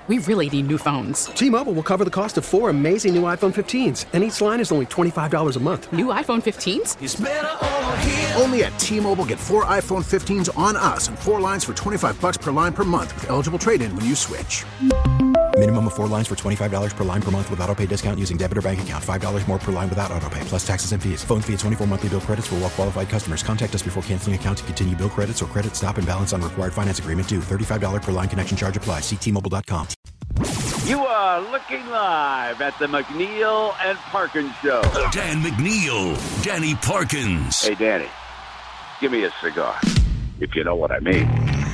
We really need new phones. T-Mobile will cover the cost of 4 amazing new iPhone 15s, and each line is only $25 a month. New iPhone 15s? It's better over here. Only at T-Mobile, get 4 iPhone 15s on us and 4 lines for $25 per line per month with eligible trade-in when you switch. Minimum of 4 lines for $25 per line per month with autopay discount using debit or bank account. $5 more per line without autopay, plus taxes and fees. Phone fee at 24 monthly bill credits for well-qualified customers. Contact us before canceling account to continue bill credits or credit stop and balance on required finance agreement due. $35 per line connection charge applies. See T-Mobile.com. You are looking live at the McNeil and Parkins Show. Dan McNeil, Danny Parkins. Hey, Danny, give me a cigar, if you know what I mean.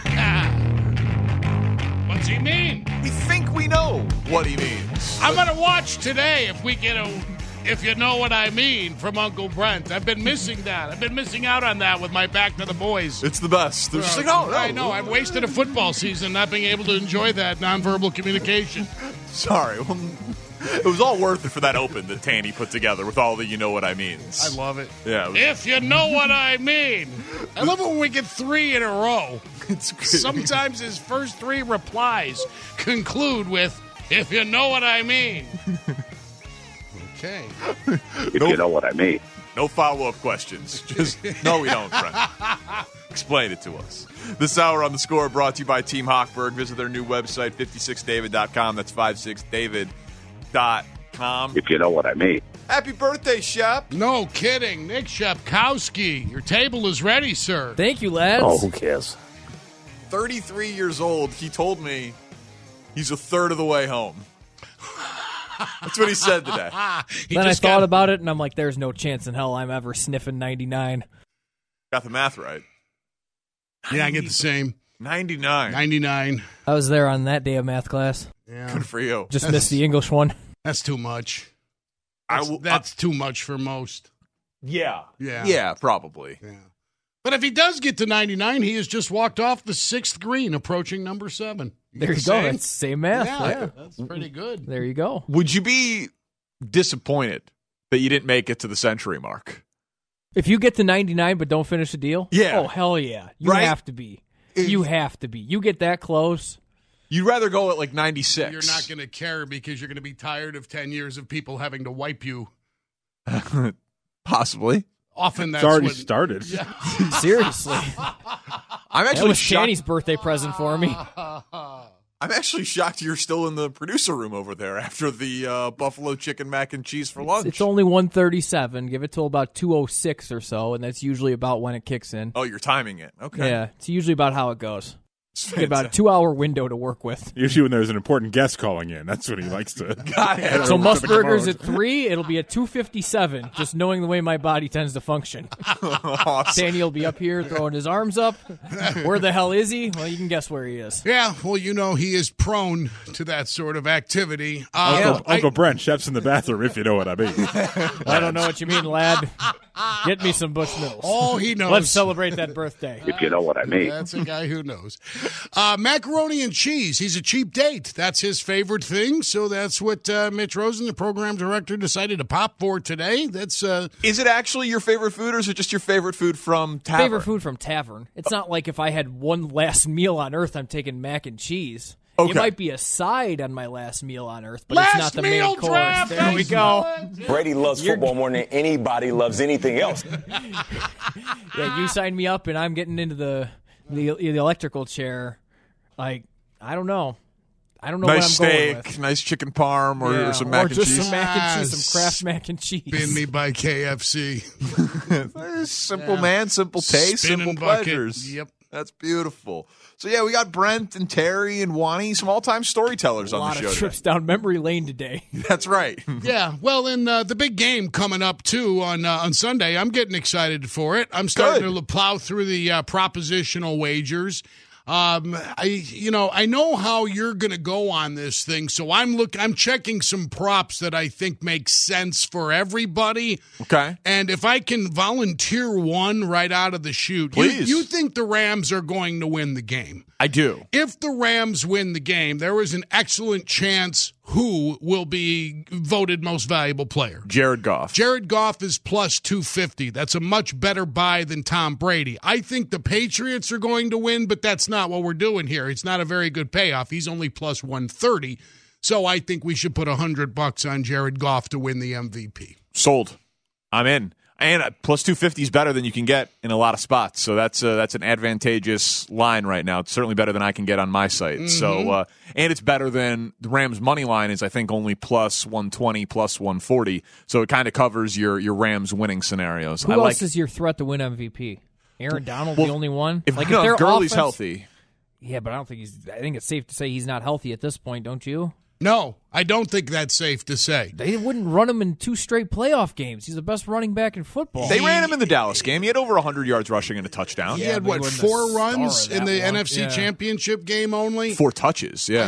What's he mean? We think we know what he means. I'm going to watch today if we get if you know what I mean, from Uncle Brent. I've been missing that. I've been missing out on that with my Back to the Boys. It's the best. They're just like, I know. I've wasted a football season not being able to enjoy that nonverbal communication. Sorry. Well, it was all worth it for that open that Tanny put together with all the you know what I means. I love it. Yeah. If you know what I mean. I love it when we get 3 in a row. It's great. Sometimes his first 3 replies conclude with, if you know what I mean. Okay. If you know what I mean. No follow-up questions. Just, no, we don't, friend. Explain it to us. This hour on The Score brought to you by Team Hochberg. Visit their new website, 56david.com. That's 56david.com. If you know what I mean. Happy birthday, Shep. No kidding. Nick Shepkowski, your table is ready, sir. Thank you, lads. Oh, who cares? 33 years old. He told me he's a third of the way home. That's what he said today. Then I thought about it, and I'm like, there's no chance in hell I'm ever sniffing 99. Got the math right. Yeah, I get the same. 99. I was there on that day of math class. Yeah. Good for you. Just missed the English one. That's too much. That's too much for most. Yeah, probably. Yeah. But if he does get to 99, he has just walked off the 6th green, approaching number 7. There you go. That's the same math. Yeah, that's pretty good. There you go. Would you be disappointed that you didn't make it to the century mark? If you get to 99 but don't finish the deal? Yeah. Oh, hell yeah. You have to be. You have to be. You get that close. You'd rather go at like 96. You're not going to care because you're going to be tired of 10 years of people having to wipe you. Possibly. Often that's it's already started. Yeah. Seriously. I'm actually that was shocked. Shani's birthday present for me. I'm actually shocked you're still in the producer room over there after the buffalo chicken mac and cheese for lunch. It's only 1:37. Give it till about 2:06 or so, and that's usually about when it kicks in. Oh, you're timing it. Okay. Yeah, it's usually about how it goes. Get about a 2-hour window to work with. Usually when there's an important guest calling in, that's when he likes to. Got it. So Musburgers at 3, it'll be at 2:57, just knowing the way my body tends to function. Awesome. Danny will be up here throwing his arms up. Where the hell is he? Well, you can guess where he is. Yeah, well, you know, he is prone to that sort of activity. Uncle Brent, Chef's in the bathroom, if you know what I mean. I don't know what you mean, lad. Get me some Bushmills. Oh, he knows. Let's celebrate that birthday. If you know what I mean. That's a guy who knows. Macaroni and cheese. He's a cheap date. That's his favorite thing. So that's what Mitch Rosen, the program director, decided to pop for today. That's Is it actually your favorite food, or is it just your favorite food from Tavern? Favorite food from Tavern. It's not like if I had one last meal on Earth, I'm taking mac and cheese. Okay. It might be a side on my last meal on Earth, but last it's not the meal main course. draft, There we go. Brady loves football more than anybody loves anything else. Yeah, you sign me up, and I'm getting into the electrical chair. Like, I don't know. I don't know nice what I'm steak, going with. nice chicken parm, or some mac and just cheese. some mac and cheese, some Kraft mac and cheese. Spin me by KFC. Simple man, simple taste, Spinning simple bucket. pleasures. Yep. That's beautiful. So, yeah, we got Brent and Terry and Wani, some all-time storytellers A on lot the show of trips down memory lane today. That's right. Yeah, well, and the big game coming up, too, on Sunday. I'm getting excited for it. I'm starting to plow through the propositional wagers. I know how you're going to go on this thing, so I'm checking some props that I think make sense for everybody. Okay. And if I can volunteer one right out of the chute, please. You think the Rams are going to win the game? I do. If the Rams win the game, there is an excellent chance who will be voted most valuable player. Jared Goff. Jared Goff is plus 250. That's a much better buy than Tom Brady. I think the Patriots are going to win, but that's not what we're doing here. It's not a very good payoff. He's only plus 130. So I think we should put $100 on Jared Goff to win the MVP. Sold. I'm in. And plus 250 is better than you can get in a lot of spots. So that's an advantageous line right now. It's certainly better than I can get on my site. Mm-hmm. So and it's better than the Rams money line is, I think, only plus 120, plus 140. So it kind of covers your Rams winning scenarios. Who else is your threat to win MVP? Aaron Donald, the only one? If Gurley's healthy. Yeah, but I think it's safe to say he's not healthy at this point, don't you? No, I don't think that's safe to say. They wouldn't run him in 2 straight playoff games. He's the best running back in football. They ran him in the Dallas game. He had over 100 yards rushing and a touchdown. He had, 4 runs in the NFC Championship game only? 4 touches, yeah.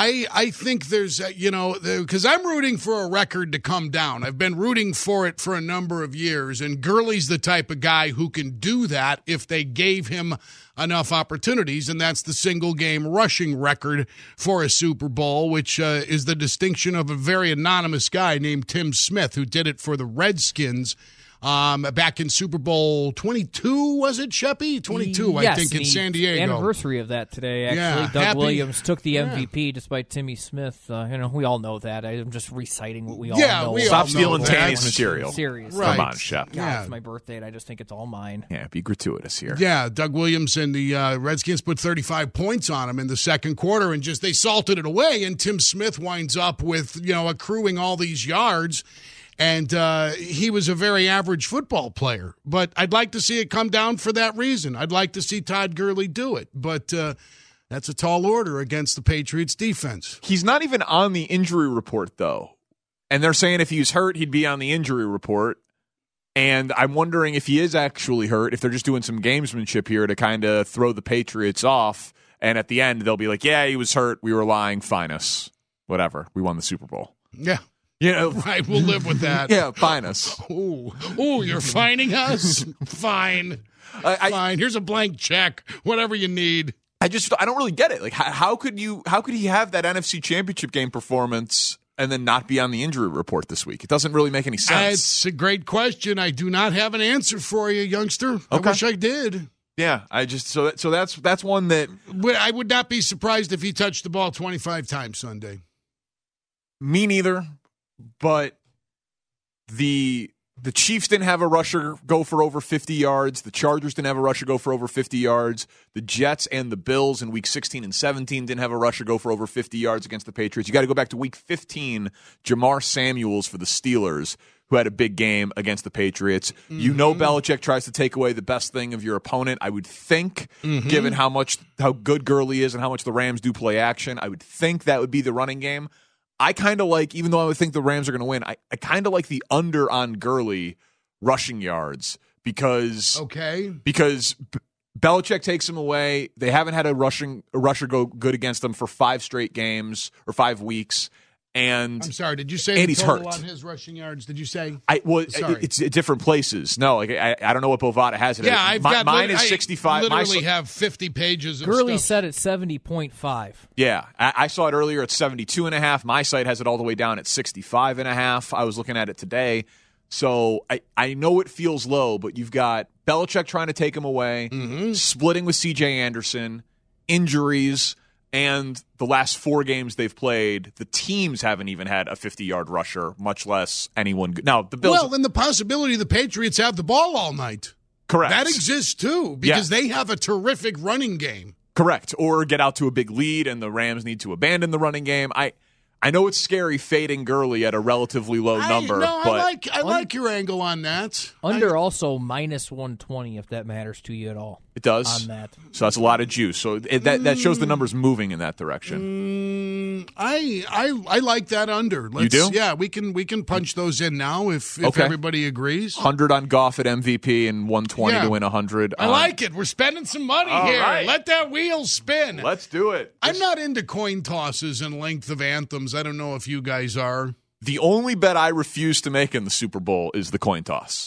I think there's, because I'm rooting for a record to come down. I've been rooting for it for a number of years, and Gurley's the type of guy who can do that if they gave him enough opportunities, and that's the single-game rushing record for a Super Bowl, which is the distinction of a very anonymous guy named Tim Smith, who did it for the Redskins back in Super Bowl 22, was it, Sheppy? 22, yes, I think, in San Diego. Anniversary of that today, actually. Yeah, Doug Williams took the MVP despite Timmy Smith. We all know that. I'm just reciting what we all know. Stop stealing Tanny's material. Seriously. Right. Come on, Shep. God, it's my birthday, and I just think it's all mine. Yeah, be gratuitous here. Yeah, Doug Williams and the Redskins put 35 points on him in the second quarter, and they salted it away, and Tim Smith winds up with, accruing all these yards. And he was a very average football player. But I'd like to see it come down for that reason. I'd like to see Todd Gurley do it. But that's a tall order against the Patriots defense. He's not even on the injury report, though. And they're saying if he was hurt, he'd be on the injury report. And I'm wondering if he is actually hurt, if they're just doing some gamesmanship here to kind of throw the Patriots off. And at the end, they'll be like, yeah, he was hurt. We were lying. Fine us. Whatever. We won the Super Bowl. Yeah. Right, we'll live with that. Yeah, fine us. Ooh, you're fining us? Fine. Fine. Here's a blank check. Whatever you need. I don't really get it. Like, how could he have that NFC Championship game performance and then not be on the injury report this week? It doesn't really make any sense. It's a great question. I do not have an answer for you, youngster. Okay. I wish I did. Yeah, so that's one that I would not be surprised if he touched the ball 25 times Sunday. Me neither. But the Chiefs didn't have a rusher go for over 50 yards. The Chargers didn't have a rusher go for over 50 yards. The Jets and the Bills in Week 16 and 17 didn't have a rusher go for over 50 yards against the Patriots. You got to go back to Week 15, Jamar Samuels for the Steelers, who had a big game against the Patriots. Mm-hmm. Belichick tries to take away the best thing of your opponent. I would think, given how good Gurley is and how much the Rams do play action, I would think that would be the running game. I kind of like, even though I would think the Rams are going to win, I kind of like the under on Gurley rushing yards because Belichick takes him away. They haven't had a rusher go good against them for 5 straight games or 5 weeks. And I'm sorry, did you say the total on his rushing yards? Did you say? It's at different places. No, I don't know what Bovada has it. Yeah, mine is 65. I literally have 50 pages of Gurley stuff. said at 70.5. Yeah, I saw it earlier at 72.5. My site has it all the way down at 65.5. I was looking at it today. So I know it feels low, but you've got Belichick trying to take him away, splitting with C.J. Anderson, injuries. And the last 4 games they've played, the teams haven't even had a 50-yard rusher, much less anyone good. Now, the Bills. Well, then the possibility the Patriots have the ball all night. Correct. That exists, too, because they have a terrific running game. Correct. Or get out to a big lead, and the Rams need to abandon the running game. I know it's scary fading Gurley at a relatively low number. I like your angle on that. Under also minus 120, if that matters to you at all. It does. On that. So that's a lot of juice. So that shows the numbers moving in that direction. I like that under. You do? Yeah, we can punch those in now if everybody agrees. 100 on Goff at MVP and 120 to win 100. I like it. We're spending some money here. Right. Let that wheel spin. Let's do it. I'm not into coin tosses and length of anthems. I don't know if you guys are. The only bet I refuse to make in the Super Bowl is the coin toss.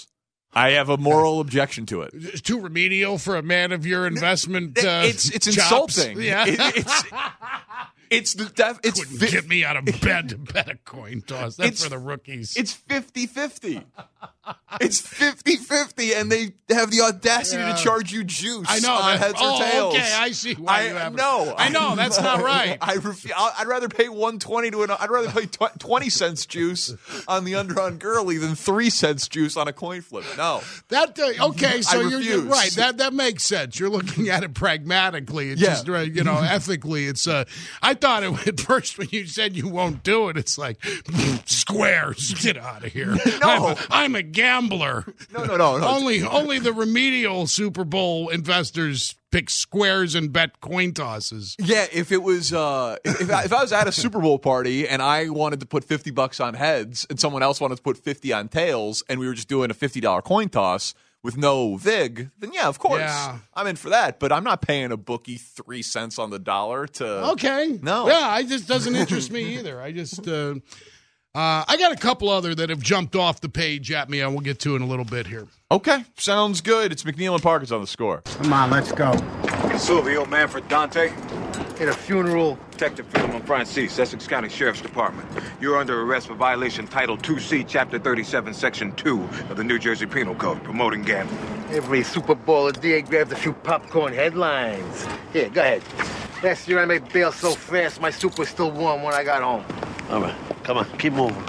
I have a moral objection to it. It's too remedial for a man of your investment. It's chops. insulting. Yeah, it's the def. It's couldn't get me out of bed to bet a coin toss. That's for the rookies. It's 50-50. It's 50-50, and they have the audacity to charge you juice on heads or tails. Okay, I see why you have it. No, I know that's not right. I'd rather pay $1.20 I'd rather pay 20 cents juice on the under on Gurley than 3 cents juice on a coin flip. No, that okay. So you're right. That makes sense. You're looking at it pragmatically. It's just ethically. It's I thought at first when you said you won't do it, it's like squares. Get out of here. No, I'm a gambler. No. Only the remedial Super Bowl investors pick squares and bet coin tosses. Yeah, if it was if I was at a Super Bowl party and I wanted to put $50 on heads and someone else wanted to put 50 on tails and we were just doing a $50 coin toss with no vig, then yeah, of course, I'm in for that. But I'm not paying a bookie 3 cents on the dollar to. Okay, no, yeah, it just doesn't interest me either. I just. I got a couple other that have jumped off the page at me. I will get to in a little bit here. Okay, sounds good. It's McNeil and Parkins on the score. Come on, let's go. Silvio, Manfred, Dante. In a funeral. Detective Philemon Francis, Essex County Sheriff's Department. You're under arrest for violation Title 2C, Chapter 37, Section 2 of the New Jersey Penal Code, promoting gambling. Every Super Bowl a day grabs a few popcorn headlines. Here, go ahead. Last year I made bail so fast my soup was still warm when I got home. All right, come on, keep moving.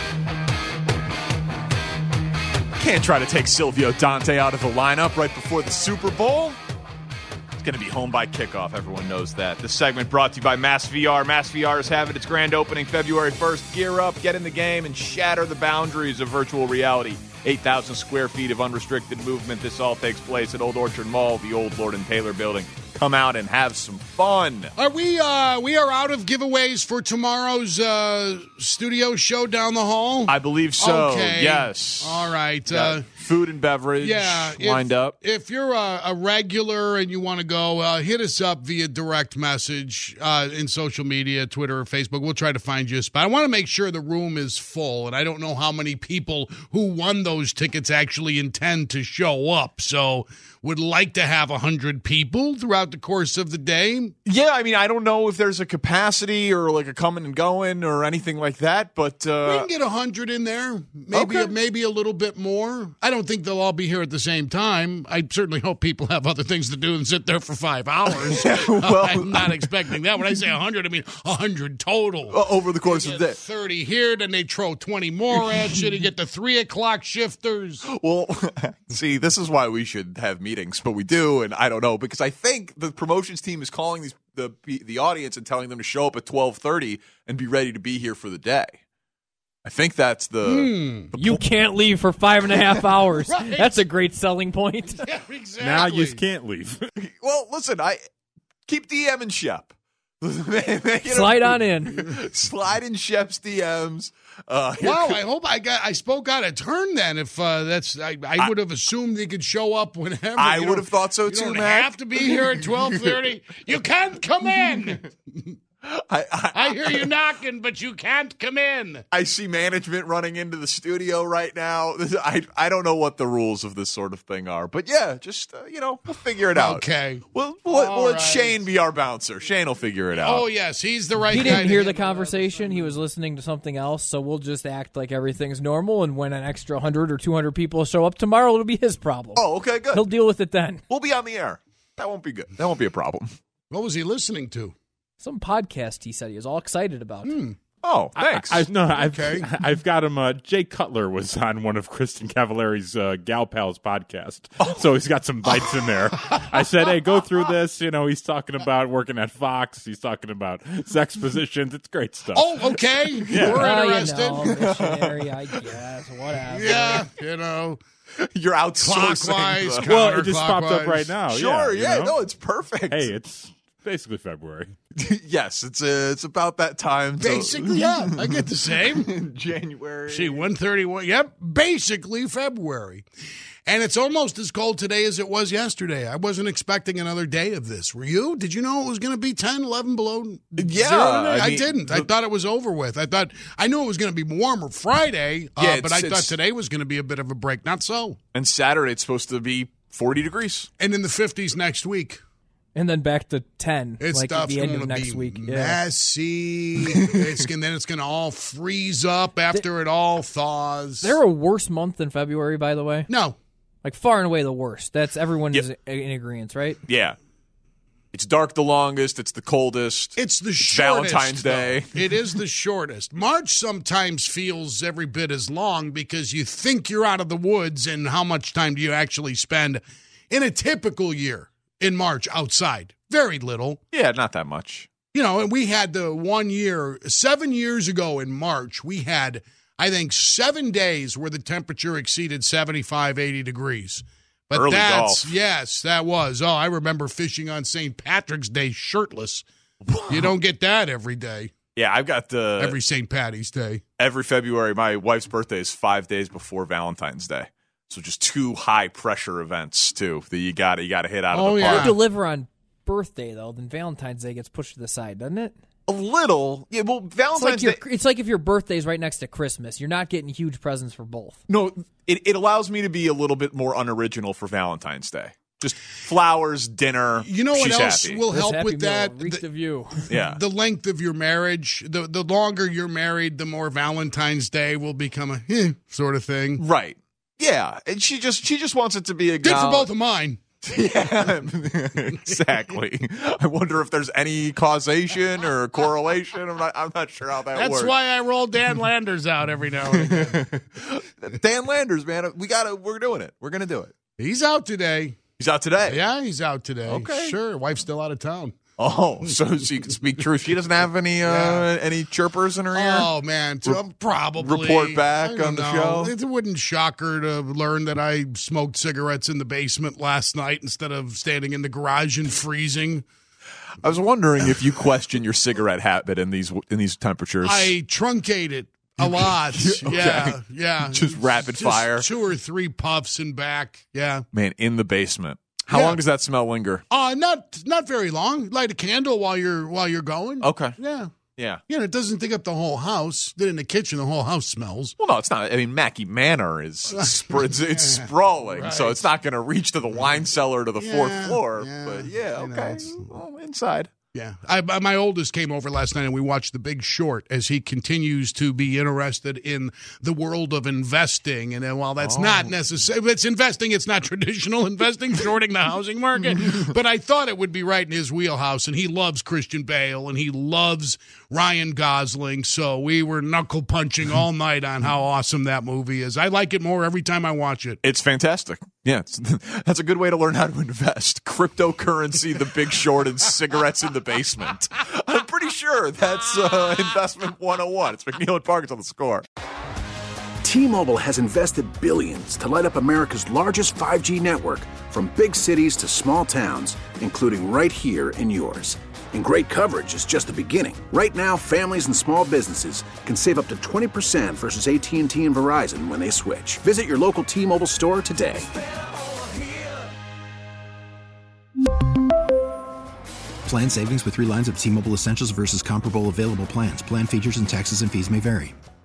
Can't try to take Silvio Dante out of the lineup right before the Super Bowl. It's going to be home by kickoff. Everyone knows that. This segment brought to you by Mass VR. Mass VR is having its grand opening February 1st. Gear up, get in the game, and shatter the boundaries of virtual reality. 8,000 square feet of unrestricted movement. This all takes place at Old Orchard Mall, the old Lord & Taylor building. Come out and have some fun. Are we are out of giveaways for tomorrow's studio show down the hall? I believe so. Okay. Yes. All right. Food and beverage lined up. If you're a regular and you want to go, hit us up via direct message in social media, Twitter or Facebook. We'll try to find you a spot. I want to make sure the room is full, and I don't know how many people who won those tickets actually intend to show up. So would like to have 100 people throughout the course of the day. Yeah, I mean, I don't know if there's a capacity or like a coming and going or anything like that, but we can get 100 in there, maybe a little bit more. I don't think they'll all be here at the same time. I certainly hope people have other things to do than sit there for 5 hours. I'm not expecting that. When I say 100, I mean 100 total. Over the course of the day. 30 here, then they throw 20 more at you to get the 3 o'clock shifters. Well, see, this is why we should have meetings, but we do, and I don't know, because I think the promotions team is calling the audience and telling them to show up at 12:30 and be ready to be here for the day. I think that's the you can't leave for 5.5 hours. Right. That's a great selling point. Yeah, exactly. Now you can't leave. Well, listen, I keep DMing Shep. Slide on in. Slide in Shep's DMs. Wow, I hope I spoke out of turn then. If that's, I would have assumed they could show up whenever. I would have thought so you too, don't Matt. have to be here at 12:30. You can't come in. I hear you knocking, but you can't come in. I see management running into the studio right now. I don't know what the rules of this sort of thing are, but yeah, just we'll figure it out. Okay. We'll let Shane be our bouncer. Shane will figure it out. Oh yes, he's the right guy. He didn't hear the conversation. He was listening to something else, so we'll just act like everything's normal, and when an extra 100 or 200 people show up tomorrow, it'll be his problem. Oh, okay, good. He'll deal with it then. We'll be on the air. That won't be good. That won't be a problem. What was he listening to? Some podcast he said he was all excited about. Oh, thanks. I've got him. Jay Cutler was on one of Kristen Cavallari's Gal Pals podcast, so he's got some bites in there. I said, hey, go through this. He's talking about working at Fox. He's talking about sex positions. It's great stuff. Oh, okay. Yeah. We're interested. Missionary, I guess. Whatever. Yeah, You're outsourcing. Clockwise, well, it just popped up right now. Sure, no, it's perfect. Hey, it's basically February. Yes, it's about that time. Basically, yeah, I get the same. January. See, 131. Yep, basically February. And it's almost as cold today as it was yesterday. I wasn't expecting another day of this. Were you? Did you know it was going to be 10, 11 below zero today? I didn't. I thought it was over with. I knew it was going to be warmer Friday, but I thought today was going to be a bit of a break. Not so. And Saturday it's supposed to be 40 degrees. And in the 50s next week. And then back to 10, it's like at the end of next week. Messy. Then it's going to all freeze up after it all thaws. Is there a worse month than February, by the way? No. Like far and away the worst. That's everyone is in agreement, right? Yeah. It's dark the longest. It's the coldest. It's the shortest. Valentine's Day. It is the shortest. March sometimes feels every bit as long because you think you're out of the woods, and how much time do you actually spend in a typical year in March outside? Very little. Yeah, not that much. And we had the 1 year, 7 years ago in March, we had, I think, 7 days where the temperature exceeded 75, 80 degrees. But early golf. Yes, that was. Oh, I remember fishing on St. Patrick's Day shirtless. You don't get that every day. Yeah, I've got every St. Patty's Day. Every February, my wife's birthday is 5 days before Valentine's Day. So just 2 high-pressure events, too, that you got to hit out of the park. If you deliver on birthday, though, then Valentine's Day gets pushed to the side, doesn't it? A little. Yeah, well, Valentine's Day... It's like if your birthday is right next to Christmas. You're not getting huge presents for both. No, it allows me to be a little bit more unoriginal for Valentine's Day. Just flowers, dinner. You know what else happy. will help with that? Reeks of you. Yeah. The length of your marriage. The longer you're married, the more Valentine's Day will become a sort of thing. Right. Yeah. And she just wants it to be a Did for both of mine. Yeah, exactly. I wonder if there's any causation or correlation. I'm not sure how that works. That's why I roll Dan Landers out every now and again. Dan Landers, man, we're doing it. We're gonna do it. He's out today. He's out today. Yeah, he's out today. Okay, sure. Wife's still out of town. Oh, so she can speak truth. She doesn't have any chirpers in her ear? Oh, man. Probably. Report back on the show? It wouldn't shock her to learn that I smoked cigarettes in the basement last night instead of standing in the garage and freezing. I was wondering if you question your cigarette habit in these temperatures. I truncate it a lot. Okay. Yeah. Just rapid fire. 2 or 3 puffs and back. Yeah. Man, in the basement. How long does that smell linger? Not very long. Light a candle while you're going. Okay. Yeah. Yeah. Yeah, it doesn't take up the whole house. Then in the kitchen, the whole house smells. Well, no, it's not. I mean, Mackey Manor is it's sprawling, right. So it's not going to reach to the wine cellar to the 4th floor. Yeah, but okay. Well, inside. Yeah. My oldest came over last night and we watched The Big Short as he continues to be interested in the world of investing. And then while that's not necessary, it's investing, it's not traditional investing, shorting the housing market. But I thought it would be right in his wheelhouse. And he loves Christian Bale and he loves Ryan Gosling. So we were knuckle punching all night on how awesome that movie is. I like it more every time I watch it. It's fantastic. Yeah, that's a good way to learn how to invest. Cryptocurrency, The Big Short, and cigarettes in the basement. I'm pretty sure that's investment 101. It's McNeil and Parkins on The Score. T-Mobile has invested billions to light up America's largest 5G network, from big cities to small towns, including right here in yours. And great coverage is just the beginning. Right now, families and small businesses can save up to 20% versus AT&T and Verizon when they switch. Visit your local T-Mobile store today. Plan savings with 3 lines of T-Mobile Essentials versus comparable available plans. Plan features and taxes and fees may vary.